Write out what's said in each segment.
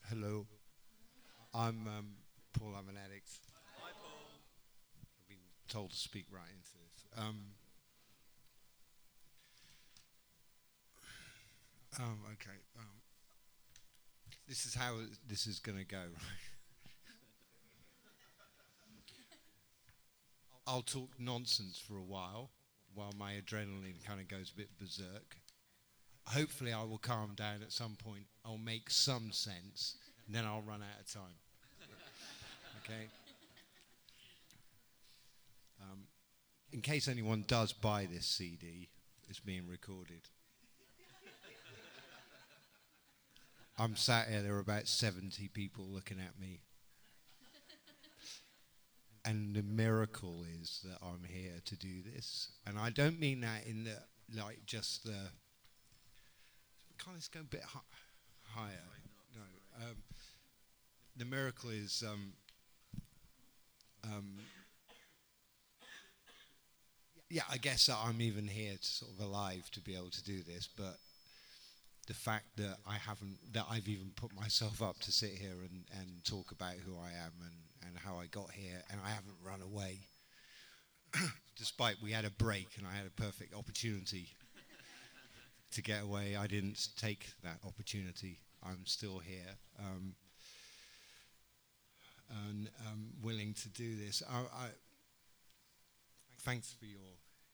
Hello, I'm Paul. I'm an addict. I've been told to speak right into this. Okay. This is how this is going to go. I'll talk nonsense for a while my adrenaline kind of goes a bit berserk. Hopefully, I will calm down at some point. I'll make some sense, and then I'll run out of time. Okay. Um, in case anyone does buy this CD, it's being recorded. I'm sat here. There are about 70 people looking at me, and the miracle is that I'm here to do this. And I don't mean that in the like just the. Can't this go a bit higher? No. The miracle is um, yeah. I guess that I'm even here to sort of alive to be able to do this, but the fact that I've even put myself up to sit here and talk about who I am and how I got here, and I haven't run away, despite we had a break and I had a perfect opportunity to get away. I didn't take that opportunity. I'm still here, and willing to do this. Thanks for your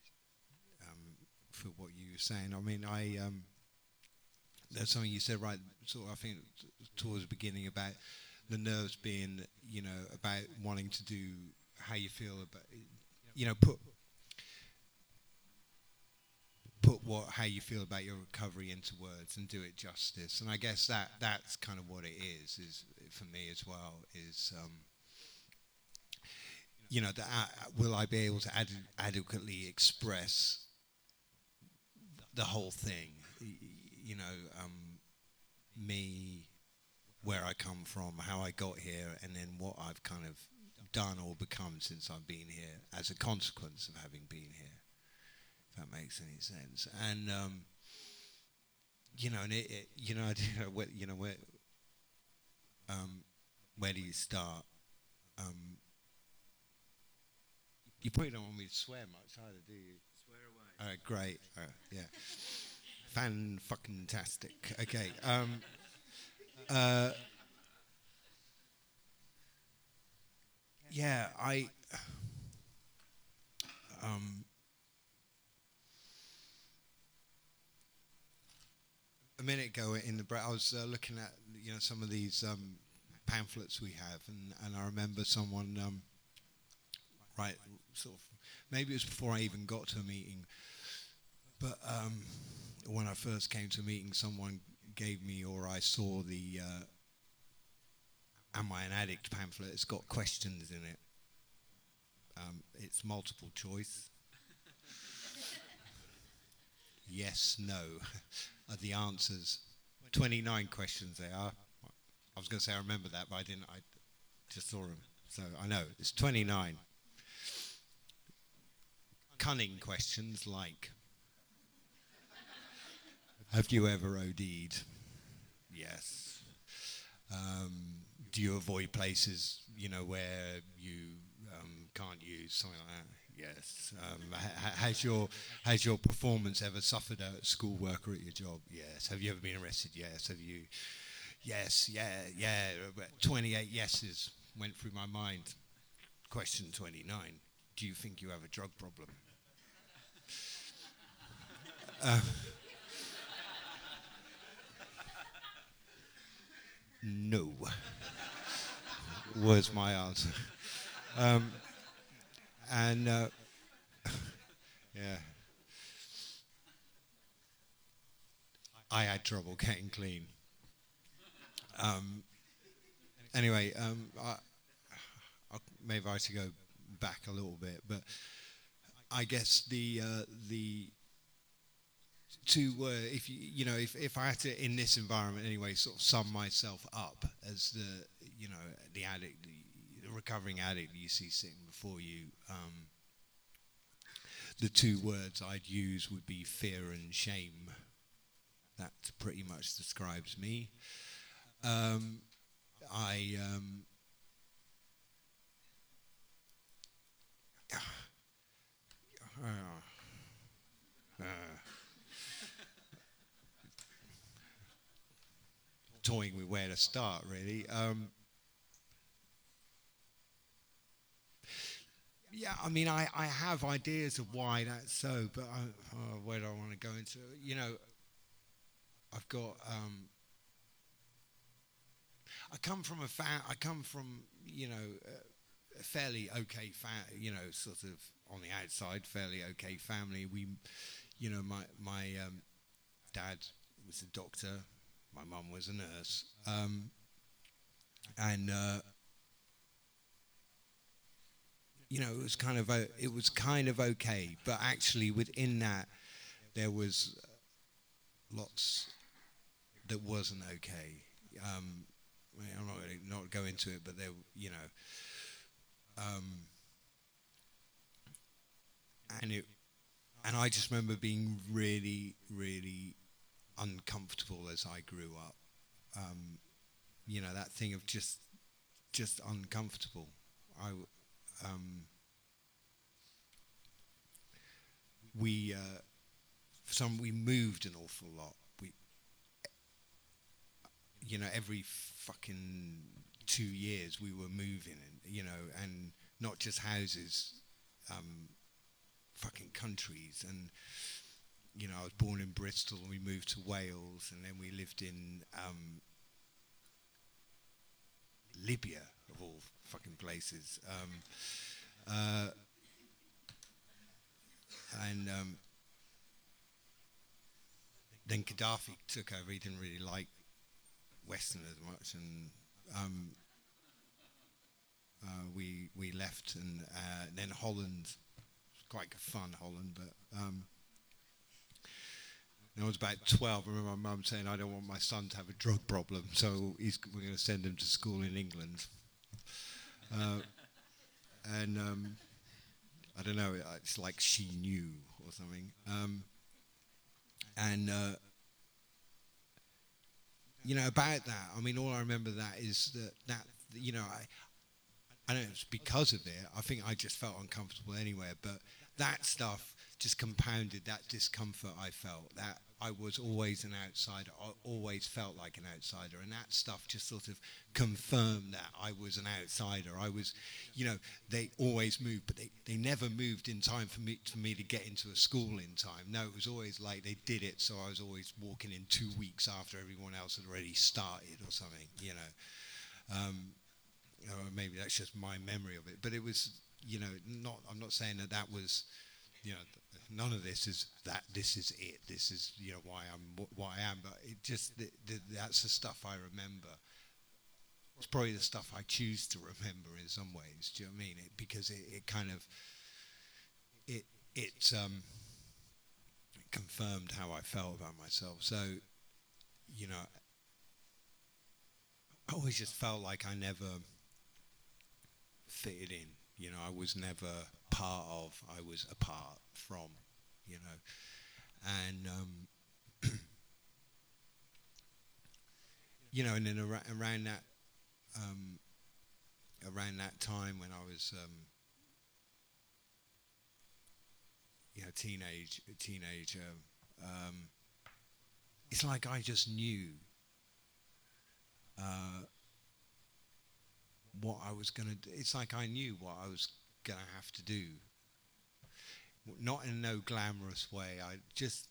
for what you were saying. I mean, there's something you said right, sort of, I think towards the beginning about the nerves being, about wanting to do how you feel about, put what how you feel about your recovery into words and do it justice. And I guess that's kind of what it is for me as well. Is will I be able to adequately express the whole thing? Me, where I come from, how I got here, and then what I've kind of done or become since I've been here as a consequence of having been here. If that makes any sense. And and I don't know where do you start? Um, you probably don't want me to swear much either, do you? Great. Yeah. Fan fucking tastic. Okay. Uh, yeah, um, a minute ago in the break, I was looking at some of these pamphlets we have, and I remember someone right sort of maybe it was before I even got to a meeting, but when I first came to a meeting, someone gave me or I saw the "Am I an Addict" pamphlet. It's got questions in it. It's multiple choice. Yes, no are the answers. 29 questions they are. I was going to say I remember that, but I didn't. I just saw them. So I know it's 29. Cunning questions like, have you ever OD'd? Yes. Do you avoid places, where you can't use something like that? Yes. Has your performance ever suffered at schoolwork or at your job? Yes. Have you ever been arrested? Yes. Have you? Yes. Yeah. Yeah. 28 yeses went through my mind. Question 29. Do you think you have a drug problem? Uh, no. Was my answer. Um, and yeah, I had trouble getting clean. Um, anyway, maybe I should go back a little bit, but I guess the to if if I had to in this environment anyway sort of sum myself up as the addict, the recovering addict you see sitting before you, the two words I'd use would be fear and shame. That pretty much describes me. Um, I toying with where to start, really. Yeah, I mean, I have ideas of why that's so, but where do I want to go into? You know, I've got. I come from, a fairly okay, sort of on the outside, fairly okay family. My dad was a doctor, my mum was a nurse, and it was kind of okay, but actually within that there was lots that wasn't okay. I mean, I'm not going to not go into it, but um, and it, and I just remember being really, really uncomfortable as I grew up. Um, that thing of just uncomfortable. I, um, we, we moved an awful lot. Every fucking 2 years we were moving, and not just houses, um, fucking countries. And I was born in Bristol, and we moved to Wales, and then we lived in Libya, of all fucking places. Uh, and Then Gaddafi took over. He didn't really like Westerners much, and um, we left, and then Holland, quite fun Holland, but when I was about 12, I remember my mum saying, "I don't want my son to have a drug problem, so we're going to send him to school in England." Uh, and I don't know, it's like she knew or something. And about that, I mean, all I remember that is that I don't know, it's because of it. I think I just felt uncomfortable anywhere, but that stuff just compounded that discomfort I felt. That I was always an outsider. I always felt like an outsider, and that stuff just sort of confirmed that I was an outsider. They always moved, but they never moved in time for me to get into a school in time. No, it was always like they did it, so I was always walking in 2 weeks after everyone else had already started or something. Um, or maybe that's just my memory of it, but it was, not. I'm not saying that was, none of this is that. This is it. This is why I'm what I am. But it just that's the stuff I remember. It's probably the stuff I choose to remember in some ways. Do you know what I mean? Because it kind of it it confirmed how I felt about myself. So you know, I always just felt like I never fitted in. I was never part of. I was apart from. You know, and and then um, around that time when I was teenager, um, it's like I just knew uh, what I was gonna do. It's like I knew what I was gonna have to do. Not in no glamorous way. I just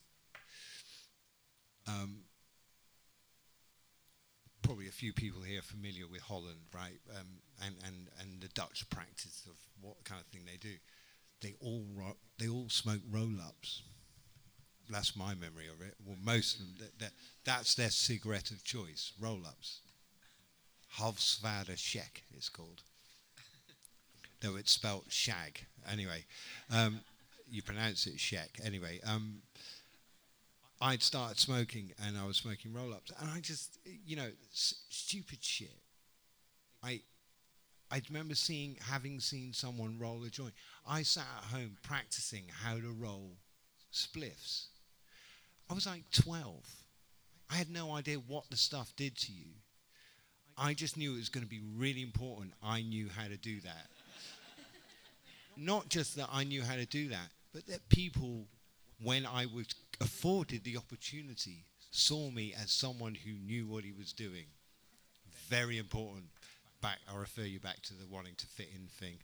um, probably a few people here are familiar with Holland, right? And the Dutch practice of what kind of thing they do. They all smoke roll-ups. That's my memory of it. Well, most of them, that's their cigarette of choice, roll-ups. Havsvader Shek, it's called. Though it's spelt shag. Anyway, um, you pronounce it Shek. Anyway, I'd started smoking, and I was smoking roll-ups, and I just, stupid shit. I I remember having seen someone roll a joint. I sat at home practicing how to roll spliffs. I was like 12. I had no idea what the stuff did to you. I just knew it was going to be really important. I knew how to do that. Not just that I knew how to do that, but that people, when I was afforded the opportunity, saw me as someone who knew what he was doing. Very important. I refer you back to the wanting to fit in thing.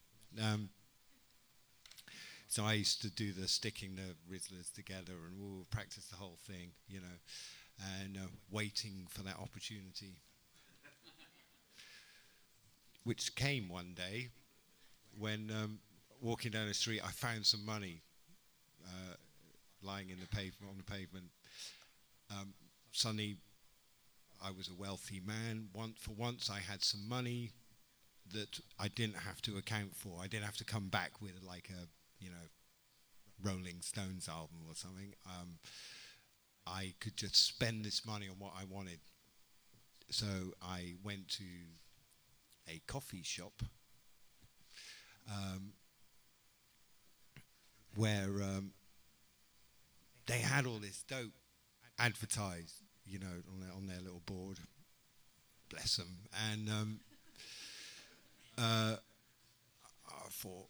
So I used to do the sticking the Rizzlers together, and we'll practice the whole thing, and waiting for that opportunity, which came one day when walking down the street, I found some money lying in the pavement on the pavement. Suddenly, I was a wealthy man. For once, I had some money that I didn't have to account for. I didn't have to come back with like a Rolling Stones album or something. I could just spend this money on what I wanted. So I went to a coffee shop where they had all this dope advertised, on their little board. Bless them. And I thought,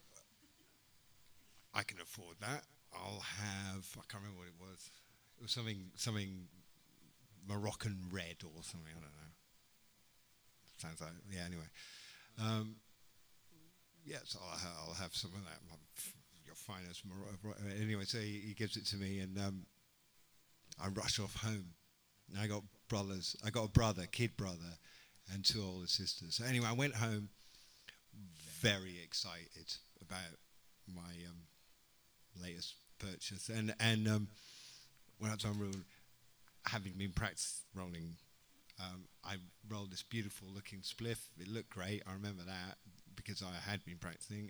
I can afford that. I'll have, I can't remember what it was. It was something Moroccan red or something, I don't know. Sounds like, yeah, anyway. Yes, I'll have some of that. Your finest Moroccan. Anyway, so he gives it to me, and I rush off home. And I got brothers. I got a brother, kid brother, and two older sisters. So anyway, I went home very excited about my latest purchase, and when I was on room, having been practiced rolling, I rolled this beautiful looking spliff. It looked great. I remember that because I had been practicing,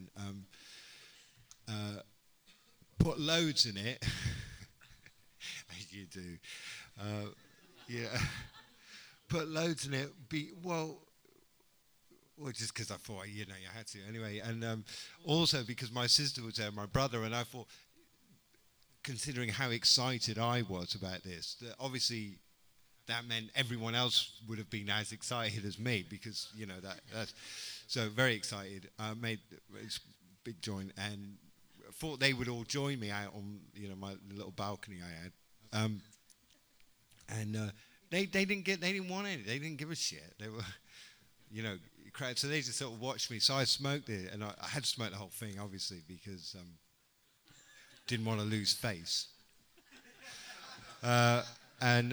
and put loads in it. As you do, yeah. Put loads in it. Well, just because I thought, you had to anyway, and also because my sister was there, my brother, and I thought, considering how excited I was about this, that obviously that meant everyone else would have been as excited as me, because that's so very excited. Made this big joint, and thought they would all join me out on my little balcony I had, and they didn't want any. They didn't give a shit. They were crowd. So they just sort of watched me. So I smoked it, and I had to smoke the whole thing, obviously, because didn't want to lose face. And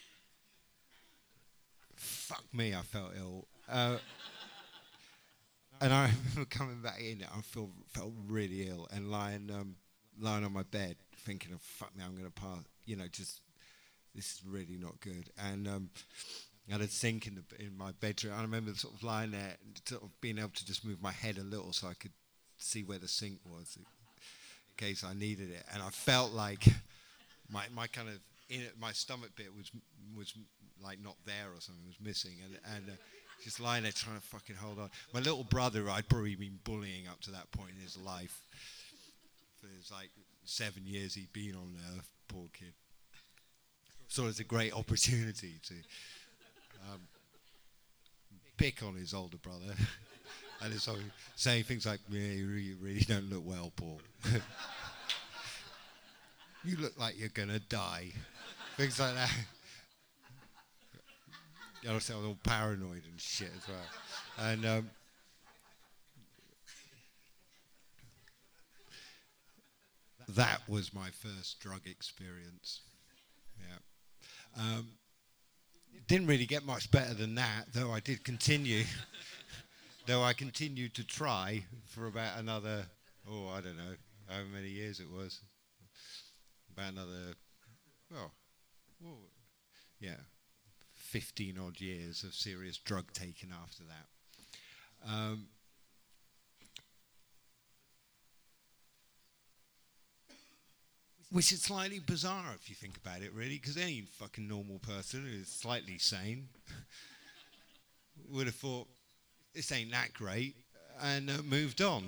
fuck me, I felt ill. And I remember coming back in, I felt really ill, and lying on my bed, thinking, of fuck me, I'm going to pass. Just this is really not good. And I had a sink in my bedroom. I remember sort of lying there, and sort of being able to just move my head a little so I could see where the sink was in case I needed it. And I felt like my kind of my stomach bit was like not there or something, was missing, and just lying there trying to fucking hold on. My little brother, I'd probably been bullying up to that point in his life. For his 7 years he'd been on Earth, poor kid. So it's a great opportunity to pick on his older brother, and it's saying things like, "Yeah, you really don't look well, Paul. You look like you're gonna die." Things like that. I was all paranoid and shit as well, and that was my first drug experience. Yeah. Didn't really get much better than that, though I did continue. Though I continued to try for about another, I don't know how many years it was. About another, yeah, 15 odd years of serious drug taking after that. Which is slightly bizarre if you think about it, really, because any fucking normal person who is slightly sane would have thought, this ain't that great, and moved on.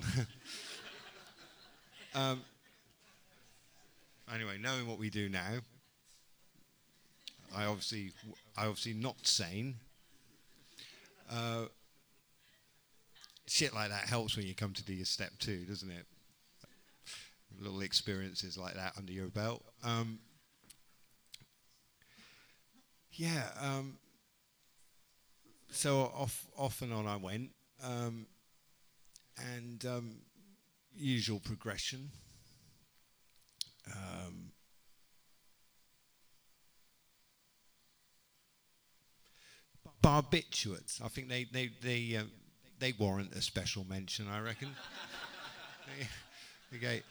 Anyway, knowing what we do now, I obviously not sane. Uh, shit like that helps when you come to do your step two, doesn't it? Little experiences like that under your belt. Yeah. So off and on I went, and usual progression. Um, Barbiturates. I think they warrant a special mention. I reckon. Okay.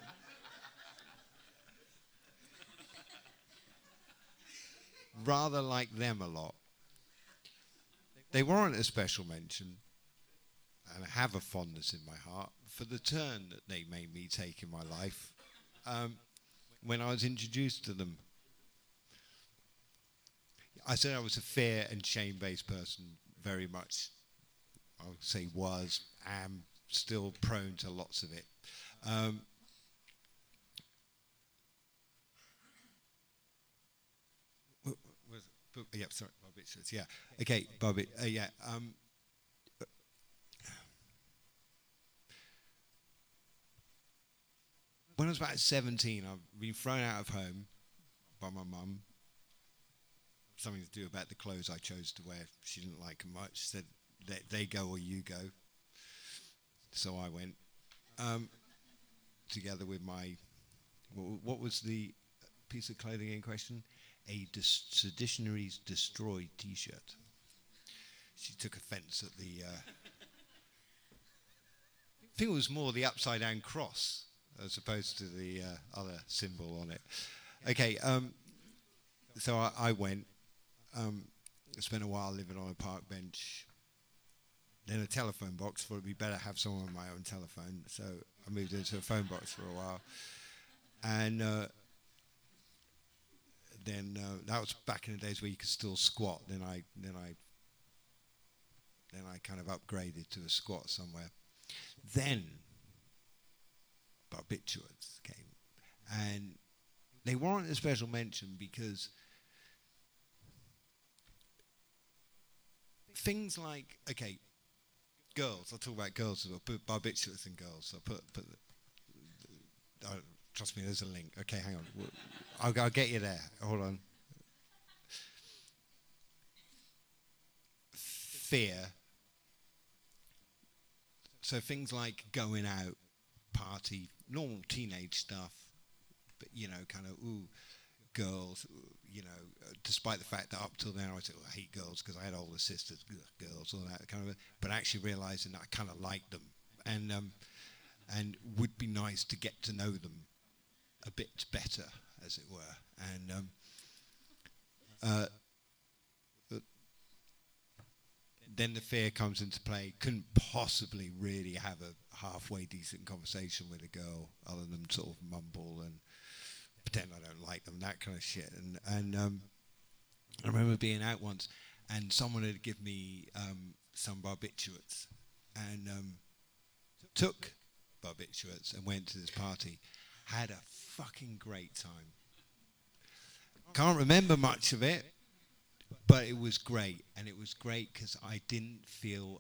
Rather like them a lot. They warrant a special mention, and I have a fondness in my heart for the turn that they made me take in my life when I was introduced to them. I said I was a fear and shame-based person, very much. I would say am, still prone to lots of it. Um, yeah, sorry, Barbiturates. Yeah, okay, Barbit. Yeah. When I was about 17, I've been thrown out of home by my mum. Something to do about the clothes I chose to wear. She didn't like them much. She said, they go or you go. So I went, together with my, what was the piece of clothing in question? A Seditionaries Destroyed t-shirt. She took offence at the, I think it was more the upside down cross as opposed to the other symbol on it. Okay, so I went, spent a while living on a park bench, then a telephone box. Thought it'd be better to have someone on my own telephone, so I moved into a phone box for a while, and then that was back in the days where you could still squat. Then I kind of upgraded to a squat somewhere. Then barbiturates came, and they warrant a special mention because things like, okay, girls. I'll talk about girls as well. Put barbiturates and girls. So put. Trust me, there's a link. Okay, hang on. I'll get you there. Hold on. Fear. So things like going out, party, normal teenage stuff, but kind of girls, despite the fact that up till then I said, I hate girls because I had older sisters, girls, all that kind of, but actually realizing that I kind of liked them, and would be nice to get to know them a bit better, as it were, and then the fear comes into play. Couldn't possibly really have a halfway decent conversation with a girl other than sort of mumble and pretend I don't like them, that kind of shit. And I remember being out once, and someone had given me some barbiturates, and took barbiturates and went to this party. Had a fucking great time. Can't remember much of it, but it was great, and it was great because I didn't feel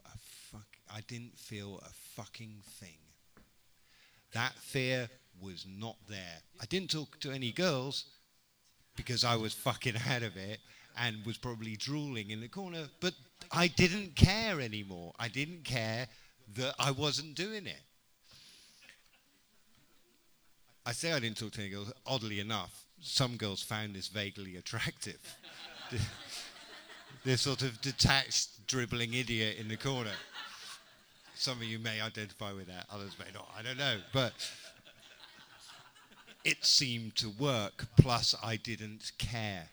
a fucking thing. That fear was not there. I didn't talk to any girls because I was fucking out of it and was probably drooling in the corner, but I didn't care anymore. I didn't care that I wasn't doing it. I say I didn't talk to any girls. Oddly enough, some girls found this vaguely attractive. This sort of detached, dribbling idiot in the corner. Some of you may identify with that, others may not. I don't know, but it seemed to work. Plus, I didn't care.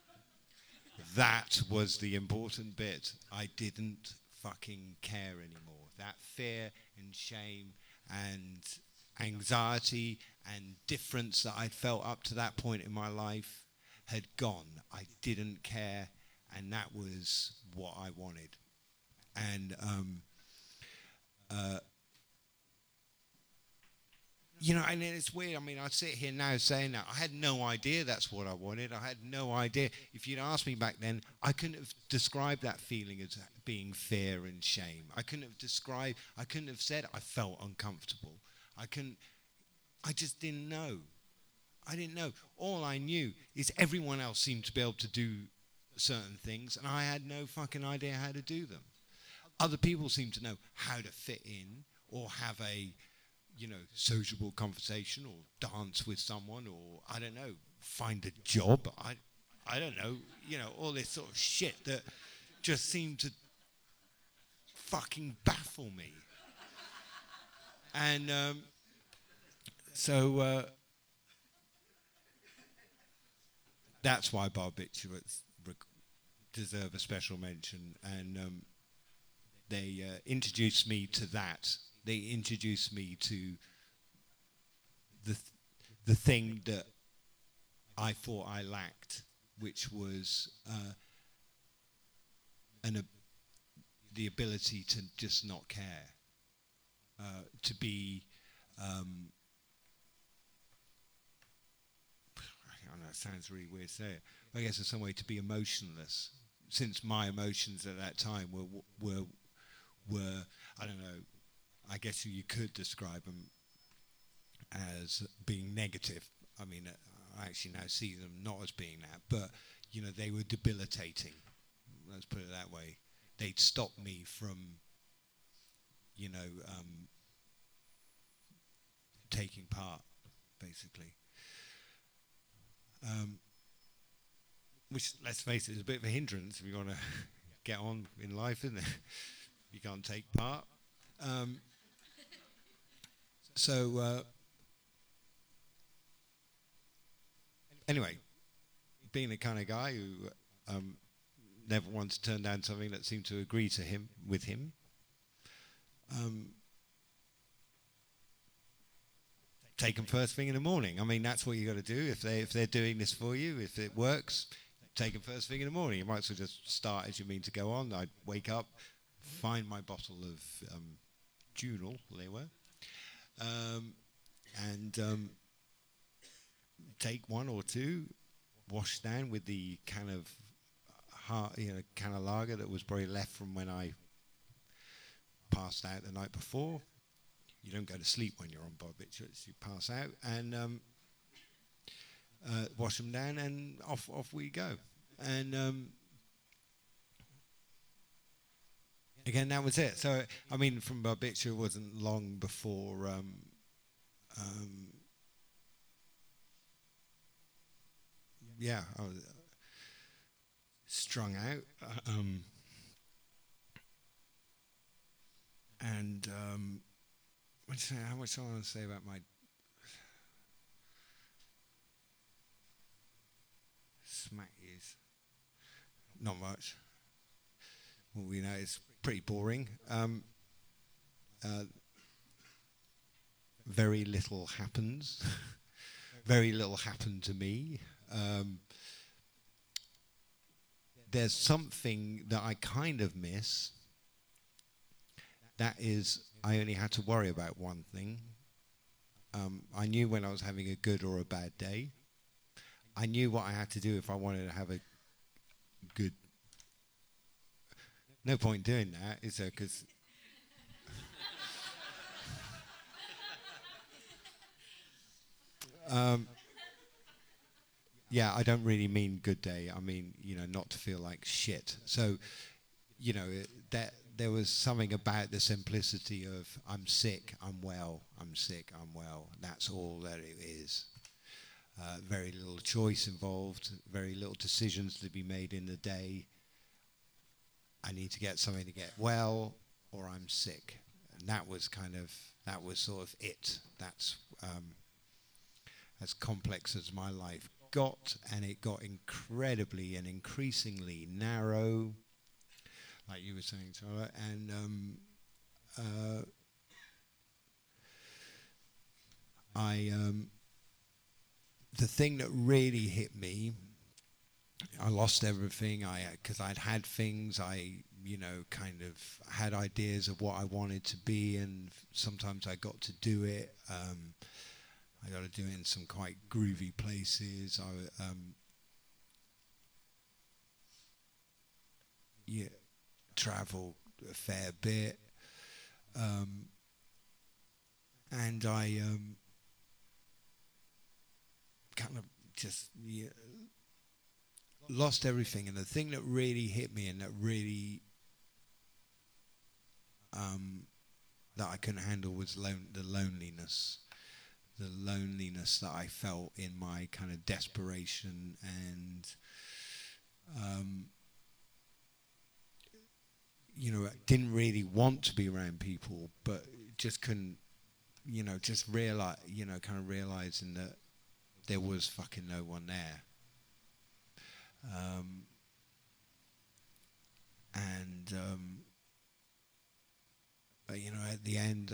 That was the important bit. I didn't fucking care anymore. That fear and shame and anxiety and difference that I'd felt up to that point in my life had gone. I didn't care, and that was what I wanted. And you know, and it's weird. I mean, I sit here now saying that I had no idea that's what I wanted. I had no idea. If you'd asked me back then, I couldn't have described that feeling as being fear and shame. I couldn't have described. I couldn't have said I felt uncomfortable. I couldn't. I just didn't know. I didn't know. All I knew is everyone else seemed to be able to do certain things, and I had no fucking idea how to do them. Other people seem to know how to fit in or have a, you know, sociable conversation or dance with someone or, I don't know, find a job. I don't know, you know, all this sort of shit that just seemed to fucking baffle me. And so that's why barbiturates deserve a special mention. And they introduced me to that. They introduced me to the thing that I thought I lacked, which was the ability to just not care, to be. I know it sounds really weird to say it. I guess in some way to be emotionless, since my emotions at that time were I don't know. I guess you could describe them as being negative. I mean, I actually now see them not as being that, but you know, they were debilitating. Let's put it that way. They'd stop me from, you know, taking part, basically. Which, let's face it, is a bit of a hindrance if you want to get on in life, isn't it? You can't take part. So anyway, being the kind of guy who never once turned down something that seemed to agree to him with him, take them first thing in the morning. I mean, that's what you got to do if they're doing this for you. If it works, take them first thing in the morning. You might as well just start as you mean to go on. I'd wake up, find my bottle of Junal, they were. And take one or two, wash down with the can of can of lager that was probably left from when I passed out the night before. You don't go to sleep when you're on barbiturates, you pass out, and wash them down, and off we go. And again, that was it. So, I mean, from barbiturate wasn't long before yeah, I was strung out. And how much I want to say about my smack is? Not much. Well, we know it's pretty boring. Very little happens. Very little happened to me. There's something that I kind of miss. That is, I only had to worry about one thing. I knew when I was having a good or a bad day. I knew what I had to do if I wanted to have a good. No point doing that, is there? Because yeah, I don't really mean good day. I mean, you know, not to feel like shit. So, you know, that there was something about the simplicity of I'm sick, I'm well, I'm sick, I'm well. That's all that it is. Very little choice involved, very little decisions to be made in the day. I need to get something to get well, or I'm sick. And that was sort of it. That's as complex as my life got, and it got incredibly and increasingly narrow, like you were saying, Tyler, and the thing that really hit me, I lost everything. Because I'd had things, you know, kind of had ideas of what I wanted to be, and sometimes I got to do it. I got to do it in some quite groovy places. Yeah, travel a fair bit, um, and I kind of just lost everything. And the thing that really hit me, and that really that I couldn't handle, was the loneliness. The loneliness that I felt in my kind of desperation, and um, I didn't really want to be around people, but just couldn't, just realize, kind of realizing that there was fucking no one there. Um, and at the end,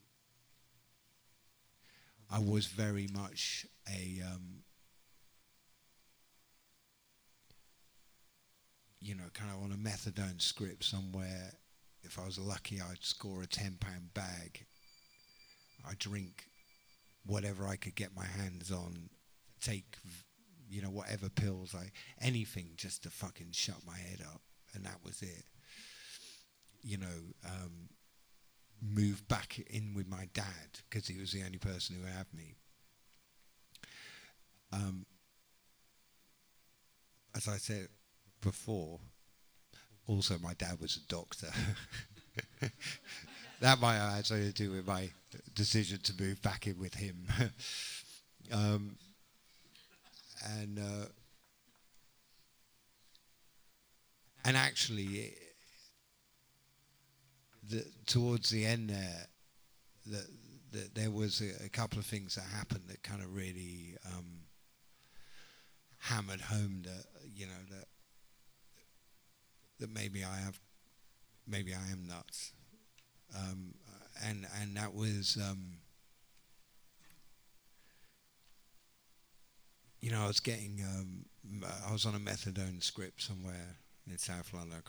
I was very much a kind of on a methadone script somewhere. If I was lucky, I'd score a £10 bag. I'd drink whatever I could get my hands on, take whatever pills, anything, just to fucking shut my head up, and that was it. Moved back in with my dad because he was the only person who had me. As I said before, also my dad was a doctor. That might have had something to do with my decision to move back in with him. um, and actually, towards the end there, there was a couple of things that happened that kind of really hammered home that that maybe I am nuts, and that was I was getting I was on a methadone script somewhere in South London,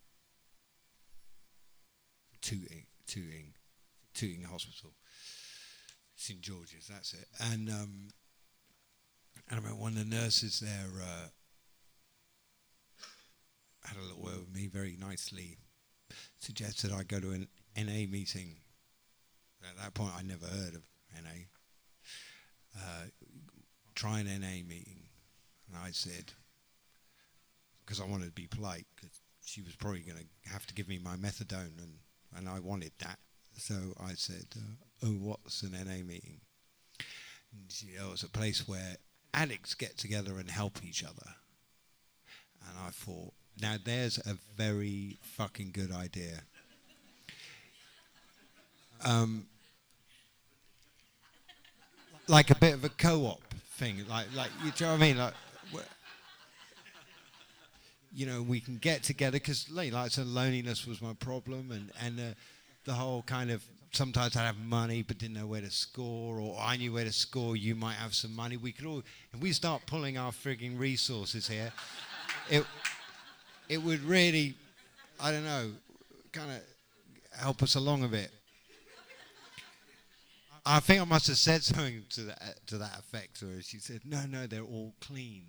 Tooting Hospital, St George's, that's it. And I remember one of the nurses there had a little word with me, very nicely suggested I go to an NA meeting. At that point, I never heard of NA. Try an NA meeting. And I said, because I wanted to be polite, because she was probably going to have to give me my methadone, and I wanted that. So I said, what's an NA meeting? And it's a place where addicts get together and help each other. And I thought, now there's a very fucking good idea. Like a bit of a co-op thing, like you know what I mean? Like, we can get together, because like I said, loneliness was my problem, and the whole kind of, sometimes I'd have money but didn't know where to score, or I knew where to score, you might have some money. We could all, if we start pulling our frigging resources here, it would really, I don't know, kind of help us along a bit. I think I must have said something to that effect to her. She said, no, they're all clean.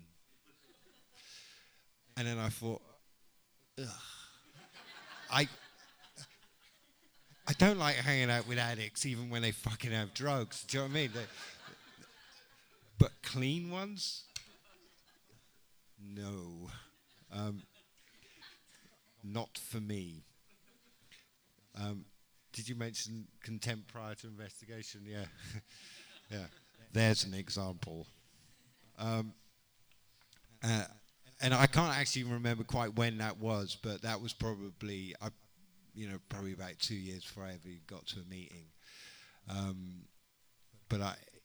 And then I thought, ugh. I don't like hanging out with addicts, even when they fucking have drugs. Do you know what I mean? But clean ones? No. Not for me. Did you mention contempt prior to investigation? Yeah. Yeah. There's an example. And I can't actually remember quite when that was, but that was probably, probably about 2 years before I ever got to a meeting. But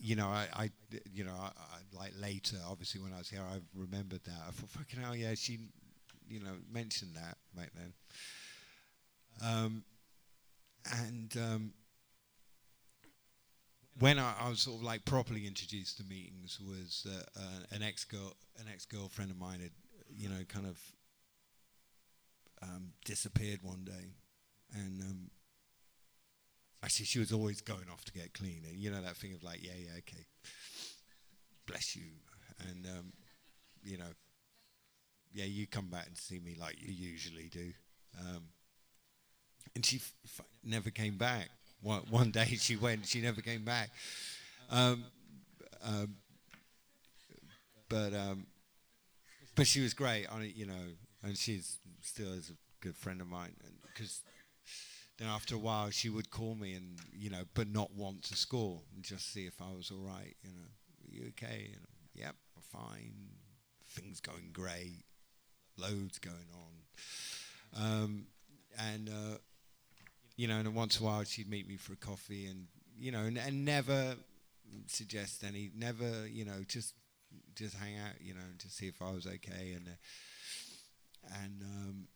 like later, obviously when I was here, I remembered that. I thought, fucking hell, yeah, she, mentioned that back then. And when I was sort of like properly introduced to meetings was an ex-girlfriend of mine had, kind of disappeared one day, and Actually, she was always going off to get clean, and you know that thing of like, yeah, yeah, okay, bless you, and you know, yeah, you come back and see me like you usually do, um, and she never came back. One day she went, she never came back, um, um, but she was great on it, you know, and she's still is a good friend of mine, because then after a while she would call me and but not want to score and just see if I was all right. Are you okay? Yep, I'm fine. Things going great. Loads going on. And and once in a while she'd meet me for a coffee, and and never suggest any, never just hang out, and just see if I was okay, and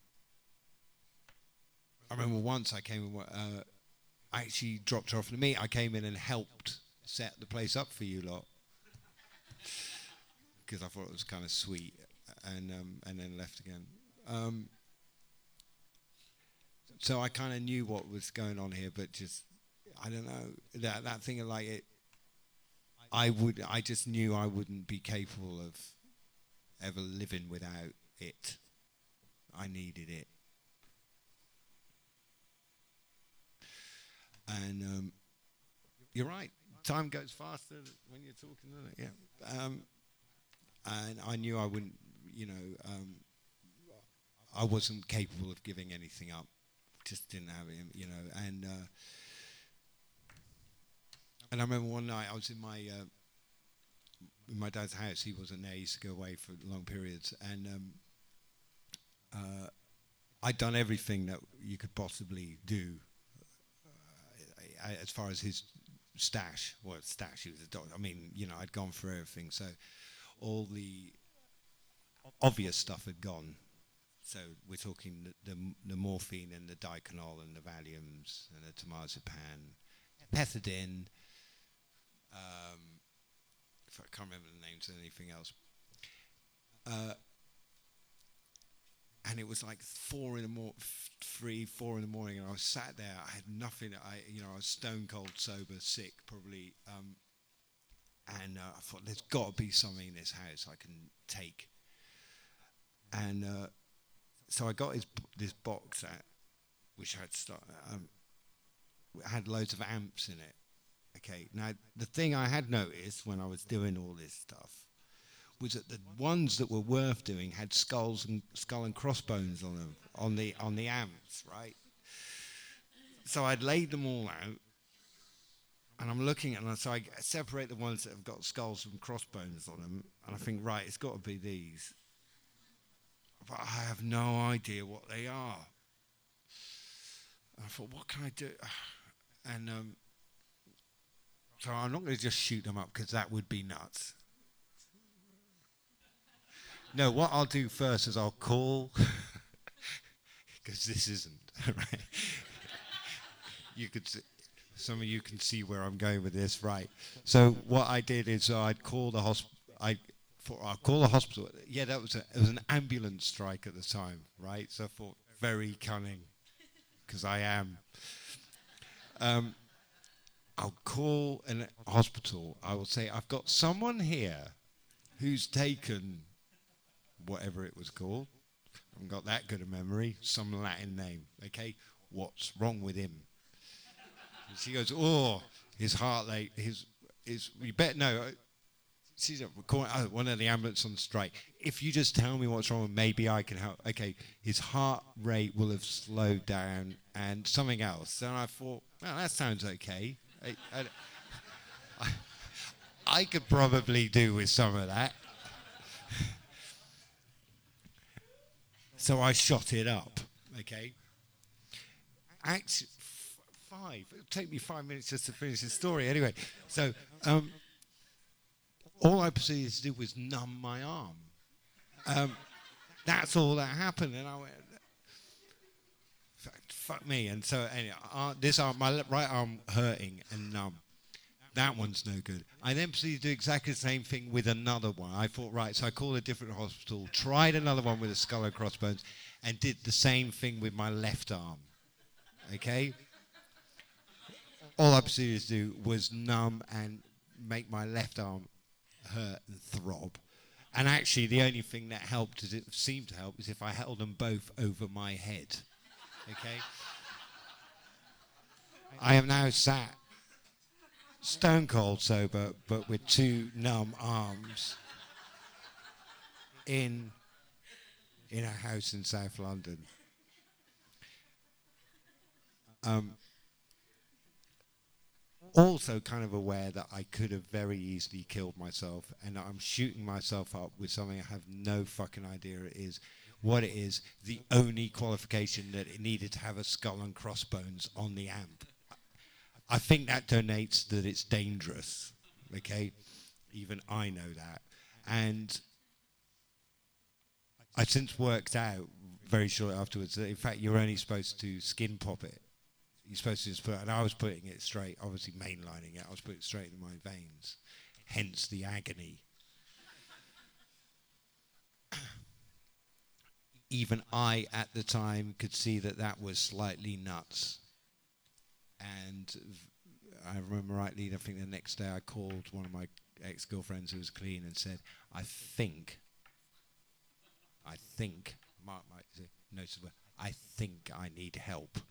I remember once I came and I actually dropped her off to me. I came in and helped set the place up for you lot because I thought it was kind of sweet, and then left again. So I kind of knew what was going on here, but just I don't know that thing of like it. I just knew I wouldn't be capable of ever living without it. I needed it. And you're right. Time goes faster when you're talking, doesn't it? Yeah. And I knew I wouldn't, I wasn't capable of giving anything up. Just didn't have it, And I remember one night I was in my dad's house. He wasn't there. He used to go away for long periods, and I'd done everything that you could possibly do as far as his stash. Well, stash. He was a doctor. I mean, I'd gone through everything. So all the obvious stuff had gone. So we're talking the morphine and the Diconol and the Valiums and the Temazepam, Pethidine. If I can't remember the names of anything else. And it was like 4 in the morning, and I was sat there. I had nothing. I was stone cold sober, sick, probably. And I thought, there's got to be something in this house I can take. And so I got this box out, which had loads of amps in it. Okay. Now the thing I had noticed when I was doing all this stuff was that the ones that were worth doing had skull and crossbones on them on the amps, right? So I'd laid them all out, and I'm looking at them. So I separate the ones that have got skulls and crossbones on them, and I think, right, it's got to be these, but I have no idea what they are. And I thought, what can I do? And so I'm not going to just shoot them up because that would be nuts. No, what I'll do first is I'll call, because this isn't, right? Some of you can see where I'm going with this, right? So what I did is I'd call the hospital. I'll call the hospital. Yeah, it was an ambulance strike at the time, right? So I thought, very cunning, because I am. I'll call a hospital. I will say, I've got someone here who's taken whatever it was called. I haven't got that good a memory. Some Latin name. Okay, what's wrong with him? And she goes, oh, his heart rate, you better know. She's one of the ambulance on strike. If you just tell me what's wrong, maybe I can help. Okay, his heart rate will have slowed down and something else. And I thought, well, that sounds okay. I could probably do with some of that. So I shot it up, okay? Act 5. It'll take me 5 minutes just to finish the story. Anyway, so all I proceeded to do was numb my arm. That's all that happened, and I went, fuck me. And so anyway, this arm, my right arm hurting and numb. That one's no good. I then proceeded to do exactly the same thing with another one. I thought, right, so I called a different hospital, tried another one with a skull and crossbones, and did the same thing with my left arm. Okay? all I proceeded to do was numb and make my left arm hurt and throb. And actually, the only thing that helped, as it seemed to help, is if I held them both over my head. Okay? I am now sat stone cold sober, but with two numb arms in a house in South London. Also kind of aware that I could have very easily killed myself, and I'm shooting myself up with something I have no fucking idea it is. What it is, the only qualification that it needed to have a skull and crossbones on the amp. I think that donates that it's dangerous, okay? Even I know that. And I since worked out very shortly afterwards that in fact you're only supposed to skin pop it. You're supposed to just put, and I was putting it straight, obviously mainlining it, I was putting it straight in my veins, hence the agony. Even I, at the time, could see that that was slightly nuts. And I remember rightly, I think the next day I called one of my ex-girlfriends who was clean and said, I think, Mark might say, no, I think I need help.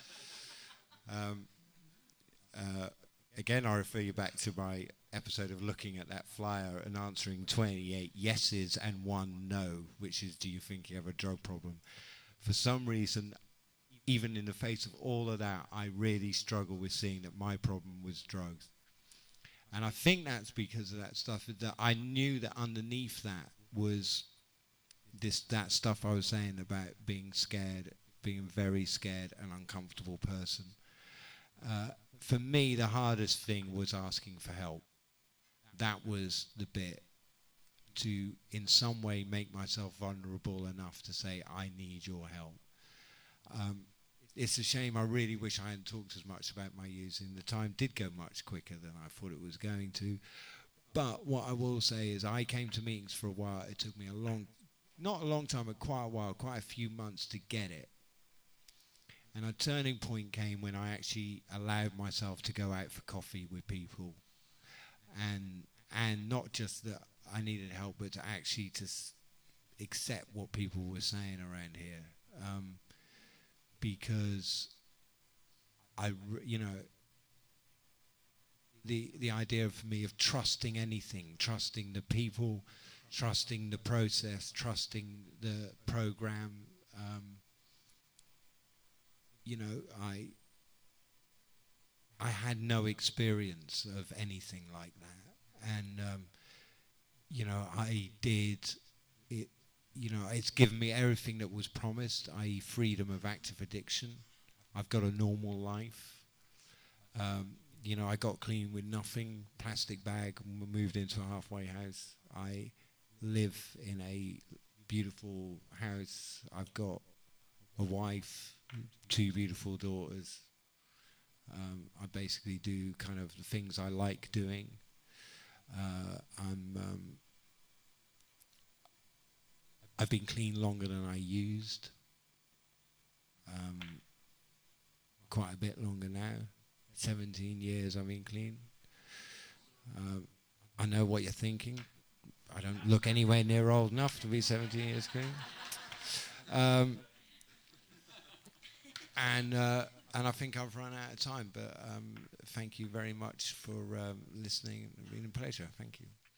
Again, I refer you back to my episode of looking at that flyer and answering 28 yeses and 1 no, which is, do you think you have a drug problem? For some reason, even in the face of all of that, I really struggle with seeing that my problem was drugs. And I think that's because of that stuff, that I knew that underneath that was that stuff I was saying about being scared, being a very scared and uncomfortable person. For me, the hardest thing was asking for help. That was the bit to, in some way, make myself vulnerable enough to say, I need your help. It's a shame. I really wish I hadn't talked as much about my using. The time did go much quicker than I thought it was going to. But what I will say is I came to meetings for a while. It took me not a long time, but quite a while, quite a few months to get it. And a turning point came when I actually allowed myself to go out for coffee with people, and not just that I needed help, but to actually accept what people were saying around here, because the idea for me of trusting anything, trusting the people, trusting the process, trusting the program. I had no experience of anything like that, and I did it. It's given me everything that was promised, i.e., freedom of active addiction. I've got a normal life. I got clean with nothing, plastic bag, and moved into a halfway house. I live in a beautiful house. I've got a wife, 2 beautiful daughters. I basically do kind of the things I like doing. I've been clean longer than I used. Quite a bit longer now. 17 years I've been clean. I know what you're thinking. I don't look anywhere near old enough to be 17 years clean. And I think I've run out of time, but thank you very much for listening. It's been a pleasure. Thank you.